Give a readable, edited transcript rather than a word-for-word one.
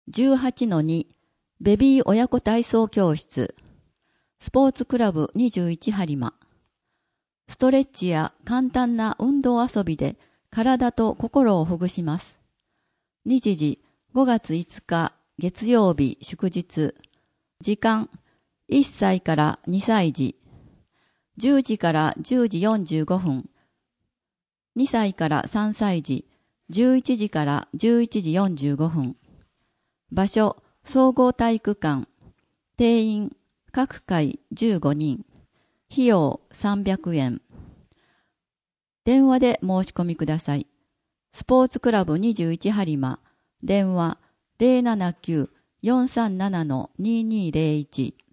18-2 ベビー親子体操教室スポーツクラブ21播磨ストレッチや簡単な運動遊びで体と心をほぐします。日時5月5日月曜日祝日時間1歳から2歳児10時から10時45分2歳から3歳児11時から11時45分場所総合体育館定員各回15人費用300円電話で申し込みください。スポーツクラブ21播磨電話 079-437-2201